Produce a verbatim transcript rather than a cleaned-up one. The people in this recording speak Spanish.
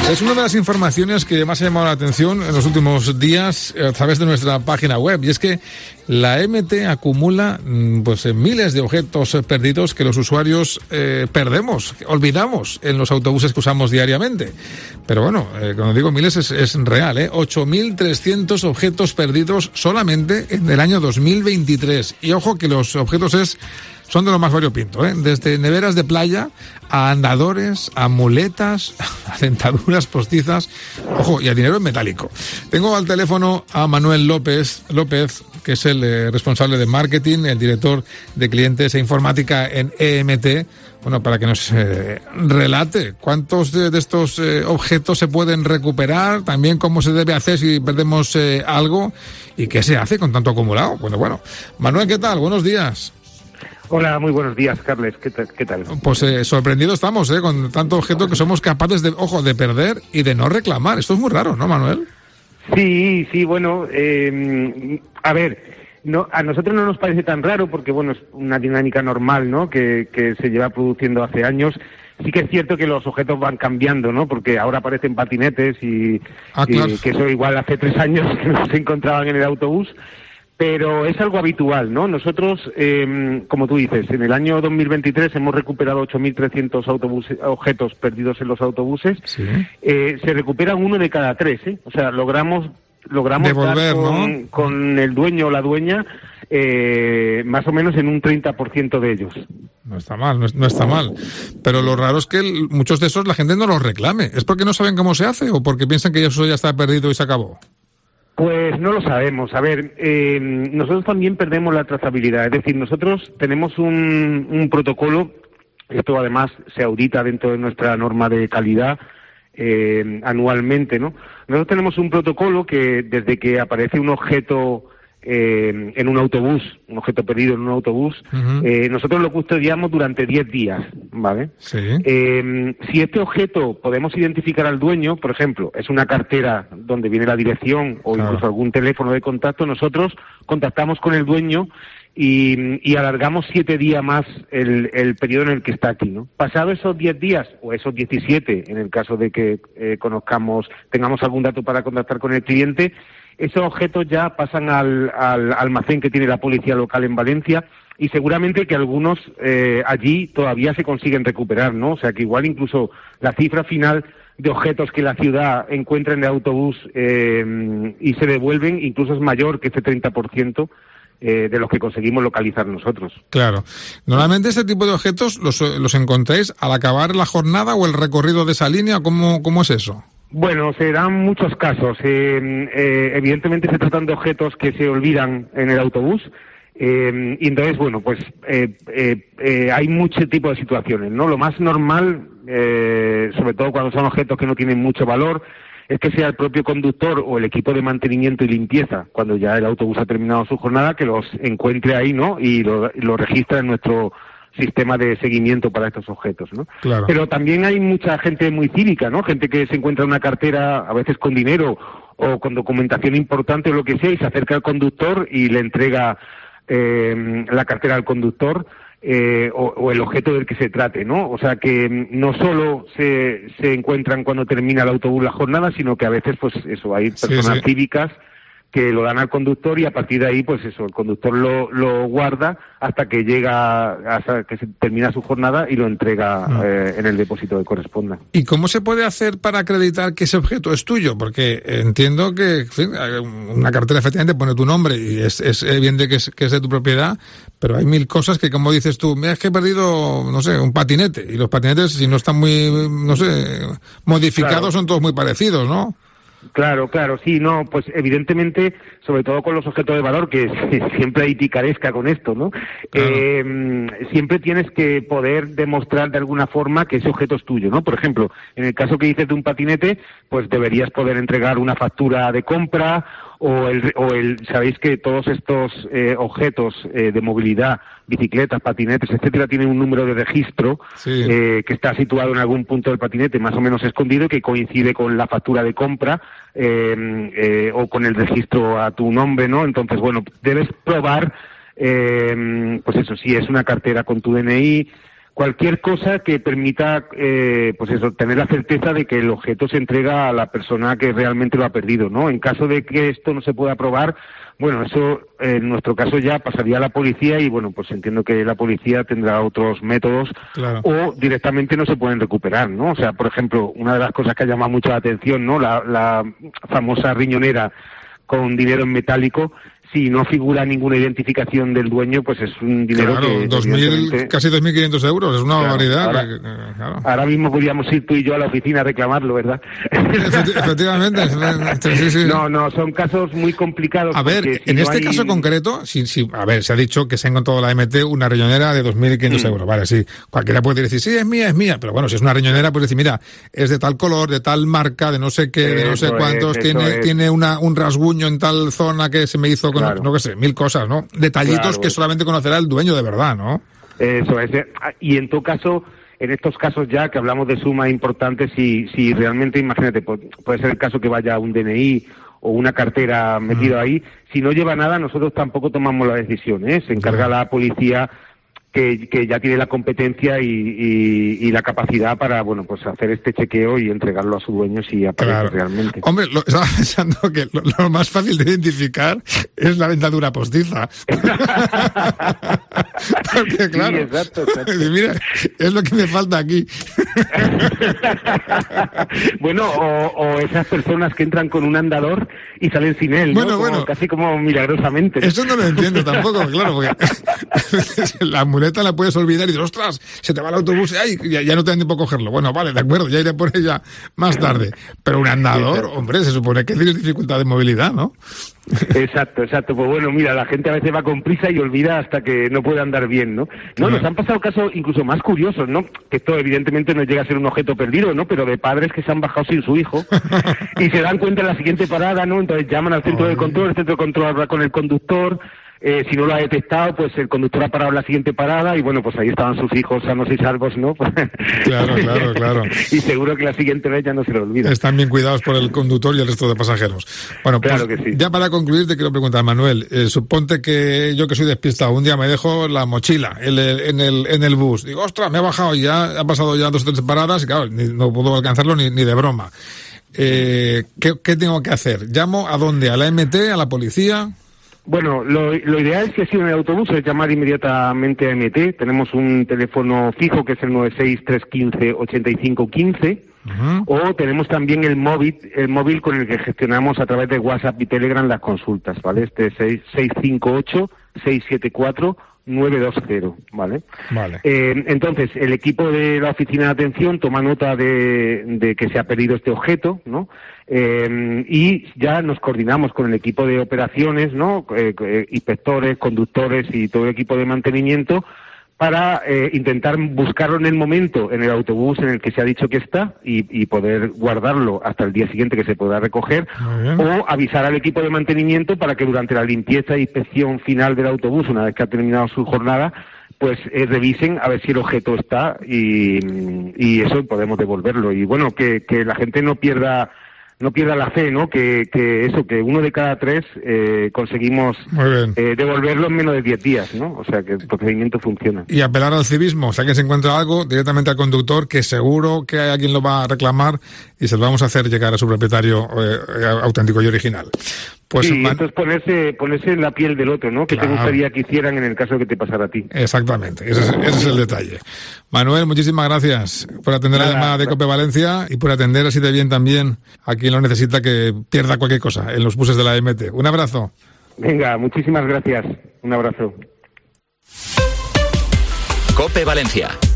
Es una de las informaciones que más ha llamado la atención en los últimos días a través de nuestra página web, y es que la M T acumula pues miles de objetos perdidos que los usuarios eh, perdemos, olvidamos en los autobuses que usamos diariamente. Pero bueno, eh, cuando digo miles es, es real, ¿eh? ocho mil trescientos objetos perdidos solamente en el año dos mil veintitrés. Y ojo que los objetos es... son de lo más variopinto, ¿eh? Desde neveras de playa a andadores, a muletas, a dentaduras postizas, ojo, y a dinero en metálico. Tengo al teléfono a Manuel López, López, que es el eh, responsable de marketing, el director de clientes e informática en E M T, bueno, para que nos eh, relate cuántos de, de estos eh, objetos se pueden recuperar, también cómo se debe hacer si perdemos eh, algo y qué se hace con tanto acumulado. Bueno, bueno. Manuel, ¿qué tal? Buenos días. Hola, muy buenos días, Carles. ¿Qué tal? ¿Qué tal? Pues eh, sorprendidos estamos, ¿eh? Con tanto objeto que somos capaces de, ojo, de perder y de no reclamar. Esto es muy raro, ¿no, Manuel? Sí, sí, bueno, eh, a ver, no, a nosotros no nos parece tan raro porque, bueno, es una dinámica normal, ¿no? Que, que se lleva produciendo hace años. Sí que es cierto que los objetos van cambiando, ¿no? Porque ahora aparecen patinetes y, ah, claro. y que eso igual hace tres años que no se encontraban en el autobús. Pero es algo habitual, ¿no? Nosotros, eh, como tú dices, en el año dos mil veintitrés hemos recuperado ocho mil trescientos autobuses, objetos perdidos en los autobuses. Sí. Eh, se recuperan uno de cada tres, ¿eh? O sea, logramos logramos devolver, dar con, ¿no? con el dueño o la dueña eh, más o menos en un treinta por ciento de ellos. No está mal, no, no está mal. Pero lo raro es que el, muchos de esos la gente no los reclame. ¿Es porque no saben cómo se hace o porque piensan que eso ya está perdido y se acabó? Pues no lo sabemos. A ver, eh, nosotros también perdemos la trazabilidad. Es decir, nosotros tenemos un, un protocolo, esto además se audita dentro de nuestra norma de calidad eh, anualmente, ¿no? Nosotros tenemos un protocolo que desde que aparece un objeto eh, en un autobús, un objeto perdido en un autobús, uh-huh. eh, nosotros lo custodiamos durante diez días, ¿vale? Sí. Eh, si este objeto podemos identificar al dueño, por ejemplo, es una cartera donde viene la dirección o claro. incluso algún teléfono de contacto, nosotros contactamos con el dueño y, y alargamos siete días más el, el periodo en el que está aquí, ¿no? Pasado esos diez días, o esos diecisiete, en el caso de que eh, conozcamos, tengamos algún dato para contactar con el cliente, esos objetos ya pasan al, al almacén que tiene la policía local en Valencia y seguramente que algunos eh, allí todavía se consiguen recuperar, ¿no? O sea, que igual incluso la cifra final de objetos que la ciudad encuentra en el autobús eh, y se devuelven incluso es mayor que ese treinta por ciento eh, de los que conseguimos localizar nosotros. Claro. Normalmente este tipo de objetos los, los encontráis al acabar la jornada o el recorrido de esa línea. ¿Cómo, cómo es eso? Bueno, se dan muchos casos. Eh, eh, evidentemente se tratan de objetos que se olvidan en el autobús. Eh, y entonces, bueno, pues eh, eh, eh, hay mucho tipo de situaciones, ¿no? Lo más normal, eh, sobre todo cuando son objetos que no tienen mucho valor, es que sea el propio conductor o el equipo de mantenimiento y limpieza, cuando ya el autobús ha terminado su jornada, que los encuentre ahí, ¿no? Y lo, lo registra en nuestro sistema de seguimiento para estos objetos, ¿no? Claro. Pero también hay mucha gente muy cívica, ¿no? Gente que se encuentra una cartera, a veces con dinero o con documentación importante o lo que sea, y se acerca al conductor y le entrega eh, la cartera al conductor eh, o, o el objeto del que se trate, ¿no? O sea que no solo se, se encuentran cuando termina el autobús la jornada, sino que a veces, pues eso, hay personas sí, sí. cívicas que lo dan al conductor y a partir de ahí, pues eso, el conductor lo, lo guarda hasta que llega, hasta que se termina su jornada y lo entrega mm. eh, en el depósito que corresponda. ¿Y cómo se puede hacer para acreditar que ese objeto es tuyo? Porque entiendo que, en fin, una cartera efectivamente pone tu nombre y es, es evidente que es, que es de tu propiedad, pero hay mil cosas que, como dices tú, mira, es que he perdido, no sé, un patinete, y los patinetes, si no están muy, no sé, modificados, claro. son todos muy parecidos, ¿no? Claro, claro, sí, no, pues evidentemente, sobre todo con los objetos de valor, que siempre hay picaresca con esto, ¿no? Claro. Eh, siempre tienes que poder demostrar de alguna forma que ese objeto es tuyo, ¿no? Por ejemplo, en el caso que dices de un patinete, pues deberías poder entregar una factura de compra o el, o el sabéis que todos estos eh, objetos eh, de movilidad, bicicletas, patinetes, etcétera, tienen un número de registro sí. eh, que está situado en algún punto del patinete, más o menos escondido, y que coincide con la factura de compra eh, eh, o con el registro a tu nombre, ¿no? Entonces, bueno, debes probar, eh, pues eso, si es una cartera con tu D N I, cualquier cosa que permita, eh, pues eso, tener la certeza de que el objeto se entrega a la persona que realmente lo ha perdido, ¿no? En caso de que esto no se pueda probar, bueno, eso eh, en nuestro caso ya pasaría a la policía y, bueno, pues entiendo que la policía tendrá otros métodos, claro, o directamente no se pueden recuperar, ¿no? O sea, por ejemplo, una de las cosas que ha llamado mucho la atención, ¿no? La, la famosa riñonera con dinero en metálico. Si no figura ninguna identificación del dueño, pues es un dinero claro, que... dos mil, casi dos mil quinientos euros, es una claro, barbaridad. Ahora, que, que, claro. ahora mismo podríamos ir tú y yo a la oficina a reclamarlo, ¿verdad? Efectivamente. sí, sí. No, no, son casos muy complicados. A ver, si en no este hay... caso concreto, si, si, a ver, se ha dicho que se ha encontrado la M T una riñonera de dos mil quinientos mm. euros, vale, sí. Cualquiera puede decir, sí, es mía, es mía, pero bueno, si es una riñonera, pues decir, mira, es de tal color, de tal marca, de no sé qué, de no sé cuántos, es, tiene, tiene una, un rasguño en tal zona que se me hizo con, claro. no qué sé, mil cosas, ¿no? Detallitos claro, que solamente conocerá el dueño de verdad, ¿no? Eso es. Y en todo caso, en estos casos ya que hablamos de sumas importantes, si, si realmente, imagínate, puede ser el caso que vaya un D N I o una cartera metido mm. ahí, si no lleva nada, nosotros tampoco tomamos la decisión, ¿eh? Se encarga sí. la policía que, que ya tiene la competencia y, y, y la capacidad para, bueno, pues hacer este chequeo y entregarlo a su dueño si aparece claro. realmente. Hombre, lo, estaba pensando que lo, lo más fácil de identificar es la dentadura postiza. Porque, claro, sí, exacto, exacto. Mira, es lo que me falta aquí. Bueno, o, o esas personas que entran con un andador y salen sin él, bueno, ¿no? Como, bueno. Casi como milagrosamente. Eso no lo entiendo tampoco, claro, porque la muleta la puedes olvidar y dices, ostras, se te va el autobús, ay, ya, ya no te dan tiempo a cogerlo. Bueno, vale, de acuerdo, ya iré por ella más tarde. Pero un andador, hombre, se supone que tienes dificultad de movilidad, ¿no? Exacto, exacto. Pues bueno, mira, la gente a veces va con prisa y olvida hasta que no puede andar bien, ¿no? No, nos han pasado casos incluso más curiosos, ¿no? Que esto evidentemente no llega a ser un objeto perdido, ¿no? Pero de padres que se han bajado sin su hijo y se dan cuenta en la siguiente parada, ¿no? Entonces llaman al centro de control, el centro de control habla con el conductor. Eh, si no lo ha detectado, pues el conductor ha parado la siguiente parada y bueno, pues ahí estaban sus hijos sanos y salvos, ¿no? Claro, claro, claro. Y seguro que la siguiente vez ya no se lo olvida. Están bien cuidados por el conductor y el resto de pasajeros. Bueno, pues claro que sí. Ya para concluir te quiero preguntar, Manuel, eh, suponte que yo que soy despistado, un día me dejo la mochila en el, en el, en el bus. Digo, ostras, me he bajado y ya ha pasado ya dos o tres paradas y claro, ni, no puedo alcanzarlo ni, ni de broma. Eh, ¿qué, ¿Qué tengo que hacer? ¿Llamo a dónde? ¿A la M T? ¿A la policía? Bueno, lo, lo ideal es que si en el autobús es llamar inmediatamente a M T. Tenemos un teléfono fijo que es el nueve seis tres uno cinco ocho cinco uno cinco. Uh-huh. O tenemos también el móvil, el móvil con el que gestionamos a través de WhatsApp y Telegram las consultas, ¿vale? Este es seis cinco ocho seis siete cuatro nueve dos cero, ¿vale? Vale. Eh, entonces, el equipo de la oficina de atención toma nota de, de que se ha perdido este objeto, ¿no? Eh, y ya nos coordinamos con el equipo de operaciones, ¿no? Eh, eh, inspectores, conductores y todo el equipo de mantenimiento para eh, intentar buscarlo en el momento en el autobús en el que se ha dicho que está y, y poder guardarlo hasta el día siguiente que se pueda recoger, o avisar al equipo de mantenimiento para que durante la limpieza e inspección final del autobús, una vez que ha terminado su jornada, pues eh, revisen a ver si el objeto está y, y eso podemos devolverlo. Y bueno, que, que la gente no pierda no pierda la fe, ¿no? Que, que eso, que uno de cada tres eh, conseguimos eh, devolverlo en menos de diez días, ¿no? O sea, que el procedimiento funciona. Y apelar al civismo, o sea, que se encuentra algo directamente al conductor, que seguro que hay alguien lo va a reclamar y se lo vamos a hacer llegar a su propietario eh, auténtico y original. Pues, sí, man... esto es ponerse, ponerse en la piel del otro, ¿no? Que claro. Te gustaría que hicieran en el caso de que te pasara a ti. Exactamente, ese es, ese es el detalle. Manuel, muchísimas gracias por atender Nada, la llamada de Cope Valencia y por atender así de bien también a quien lo necesita que pierda cualquier cosa en los buses de la M T. Un abrazo. Venga, muchísimas gracias. Un abrazo. Cope Valencia.